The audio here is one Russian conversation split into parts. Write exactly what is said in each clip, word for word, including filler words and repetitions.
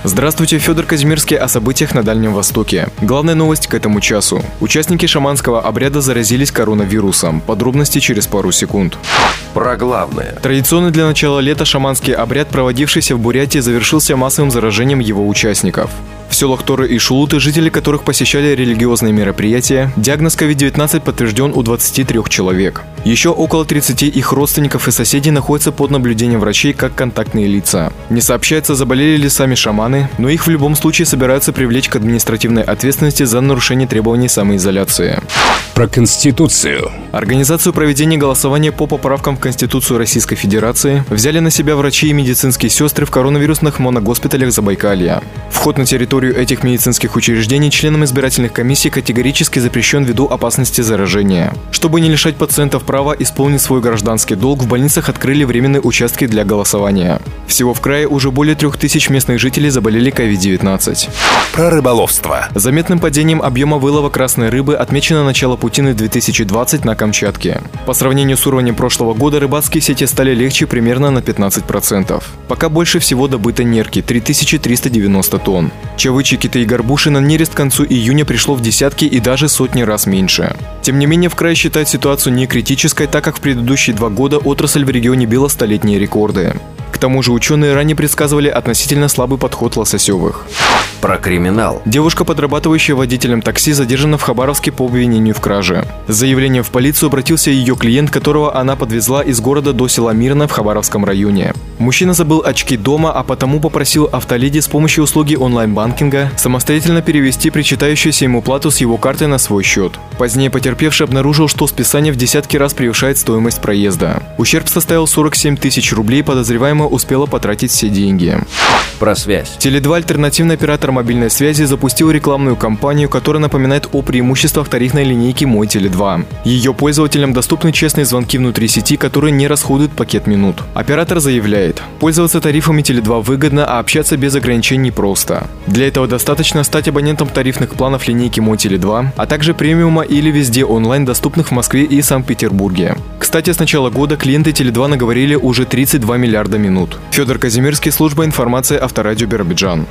Здравствуйте, Федор Казимирский о событиях на Дальнем Востоке. Главная новость к этому часу. Участники шаманского обряда заразились коронавирусом. Подробности через пару секунд. Про главное. Традиционно для начала лета шаманский обряд, проводившийся в Бурятии, завершился массовым заражением его участников. В селах Торы и Шулуты, жители которых посещали религиозные мероприятия, диагноз ковид девятнадцать подтвержден у двадцати трёх человек. Еще около тридцати их родственников и соседей находятся под наблюдением врачей как контактные лица. Не сообщается, заболели ли сами шаманы, но их в любом случае собираются привлечь к административной ответственности за нарушение требований самоизоляции. Про Конституцию. Организацию проведения голосования по поправкам в Конституцию Российской Федерации взяли на себя врачи и медицинские сестры в коронавирусных моногоспиталях Забайкалья. Вход на территорию этих медицинских учреждений членам избирательных комиссий категорически запрещен ввиду опасности заражения. Чтобы не лишать пациентов права исполнить свой гражданский долг, в больницах открыли временные участки для голосования. Всего в крае уже более трех тысяч местных жителей заболели ковид девятнадцать. Про рыболовство. Заметным падением объема вылова красной рыбы отмечено начало путины две тысячи двадцать на Камчатке. По сравнению с уровнем прошлого года рыбацкие сети стали легче примерно на пятнадцать процентов. Пока больше всего добыто нерки – три тысячи триста девяносто тонн. Чавычи, киты и горбуши на нерест к концу июня пришло в десятки и даже сотни раз меньше. Тем не менее, в крае считают ситуацию не критической, так как в предыдущие два года отрасль в регионе била столетние рекорды. К тому же ученые ранее предсказывали относительно слабый подход лососевых. Про криминал. Девушка, подрабатывающая водителем такси, задержана в Хабаровске по обвинению в краже. С заявлением в полицию обратился ее клиент, которого она подвезла из города до села Мирно в Хабаровском районе. Мужчина забыл очки дома, а потому попросил автоледи с помощью услуги онлайн-банкинга самостоятельно перевести причитающуюся ему плату с его карты на свой счет. Позднее потерпевший обнаружил, что списание в десятки раз превышает стоимость проезда. Ущерб составил сорок семь тысяч рублей, подозреваемая успела потратить все деньги. Про связь. Теле два, альтернативный оператор мобильной связи, запустил рекламную кампанию, которая напоминает о преимуществах тарифной линейки «Мой Теле два». Ее пользователям доступны честные звонки внутри сети, которые не расходуют пакет минут. Оператор заявляет, пользоваться тарифами Теле два выгодно, а общаться без ограничений просто. Для этого достаточно стать абонентом тарифных планов линейки «Мой Теле два», а также премиума или везде онлайн, доступных в Москве и Санкт-Петербурге. Кстати, с начала года клиенты Теле два наговорили уже тридцать два миллиарда минут. Федор Казимирский, служба информации Авторадио Биробиджан.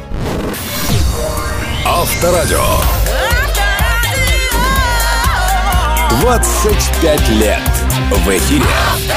Авторадио. двадцать пять лет в эфире.